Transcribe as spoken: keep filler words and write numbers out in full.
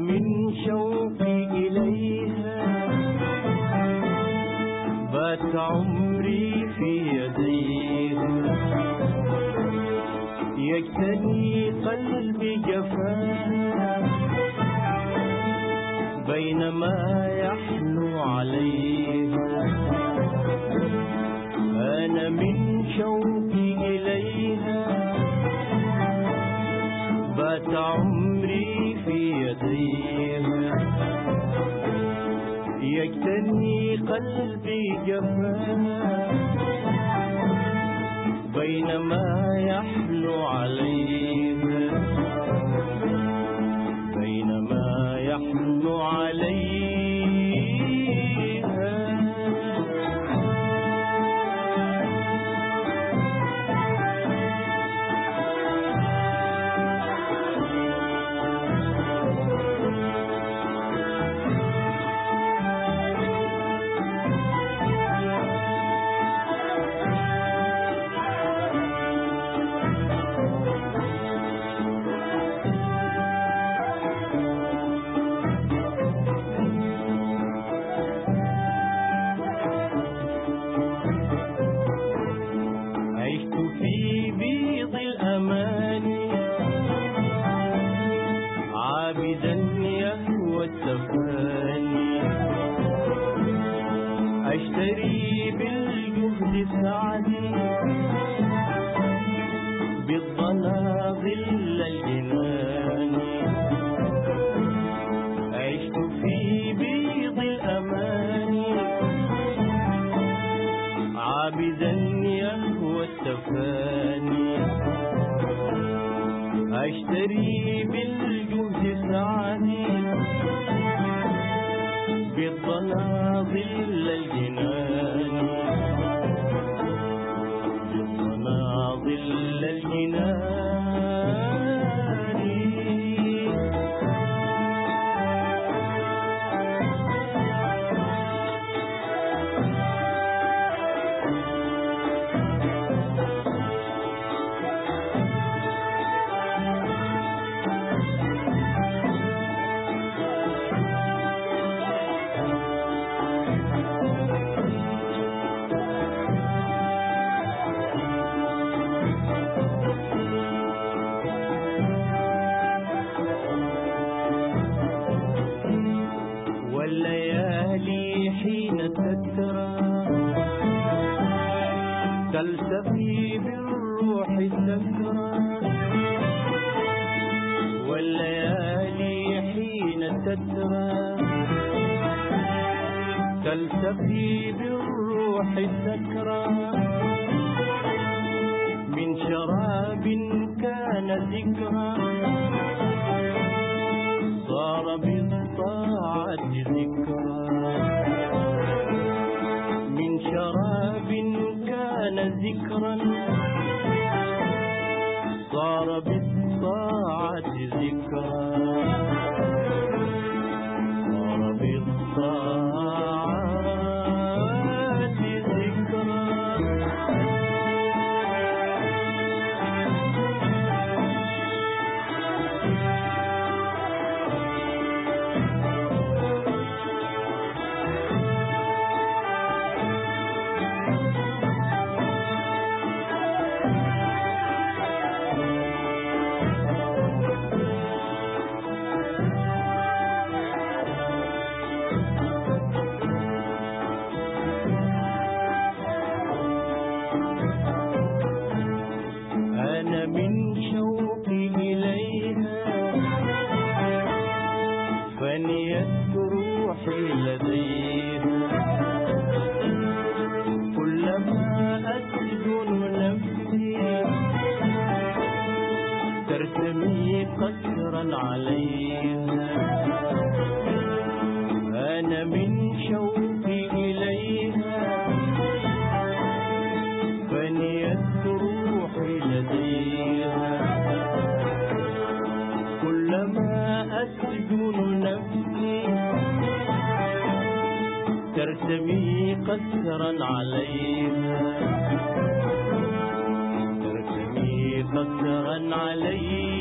من شوقي إليها بات عمري في يديها، يجتني قلبي جفاها بينما يحنو عليها. أنا من شوقي إليها بات عمري في يديها، يجتني قلبي جفاها بينما يحلو عليها، بينما يحلو عليها. عابدا يهوى التفاني، أشتري بالجهد سعدي بالضنا ظل الجنان. عشت في بيض الأمان عابدا يهوى التفاني، أشتري بالجهد سعدي بالضنا ظل الجنان، بالضنا ظل الجنان. والليالي حين تترى تلتقي بالروح سكرى، والليالي حين تترى تلتقي بالروح سكرى، من شراب كان ذكرى صار بالطاعة ذكرى، من شراب كان ذكرا صار بالطاعة ذكرى، صار بالطاعة ذكرى. أنا من شوقي إليها فنيت روحي لديها، كلما أسجن نفسي ترتمي قسرا عليها. أنا من شوقي إليها فنيت روحي لديها، كلما أسجن نفسي ترتمي قسرا عليها، ترتمي قسرا عليها.